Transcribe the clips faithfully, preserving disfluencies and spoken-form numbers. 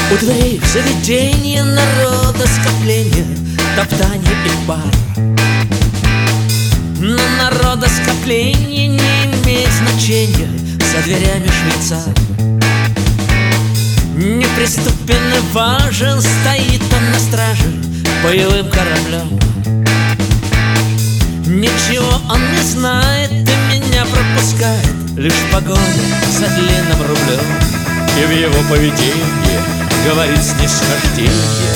У дверей в заведенье народа скопление, топтание и пар. Но народоскопление не имеет значения, за дверями швейцар. Неприступен и важен, стоит он на страже боевым кораблем. Ничего он не знает и меня пропускает, лишь погоня за длинным рублем. И в его поведении говорит снисхождение.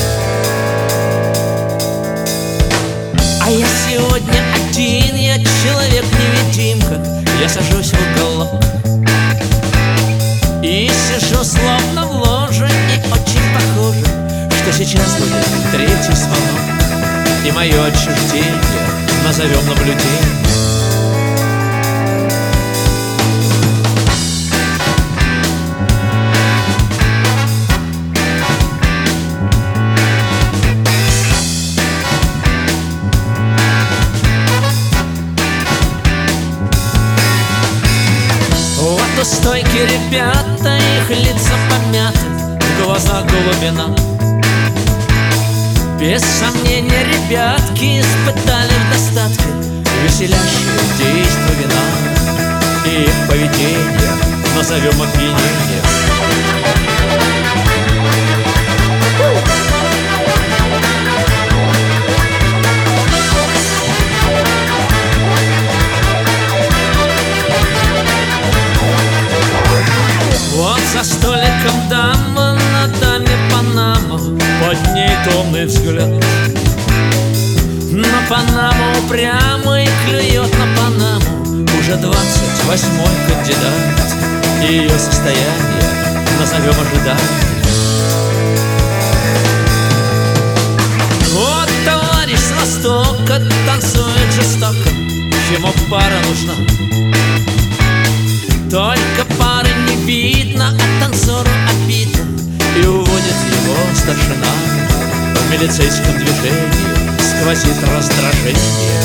А я сегодня один, я человек-невидимка. Я сажусь в уголок и сижу словно в ложе, и очень похоже, что сейчас будет третий звонок, и мое отчуждение назовем наблюдением. Вот у стойки ребята, их лица помяты, в глазах глубина. Без сомнения, ребятки испытали в достатке веселящее действо вина, и их поведение назовем опьянение. Вот за столиком дама, на даме Панама, под ней томный взгляд. На Панаму упрямо и клюет на Панаму уже двадцать восьмой кандидат. И ее состояние назовем ожидание. Вот товарищ с Востока танцует жестоко, ему пара нужна. Только пары не видно, а танцору обидно, и уводит его старшина. В милицейском движении сквозит раздражение.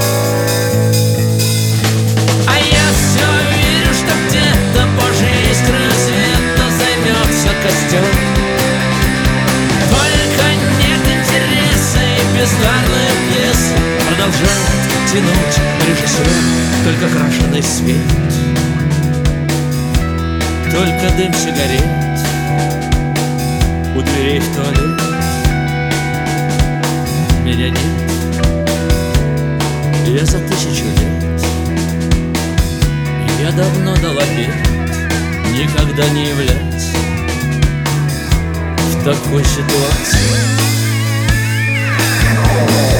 А я все верю, что где-то Божьей искрой света займется костер. Только нет интереса и бездарная пьеса продолжает тянуть режиссер, только крашеный свет, только дым сигарет у дверей в туалет. Меня нет, я за тысячу лет, я давно дал обет никогда не являться в такой ситуации.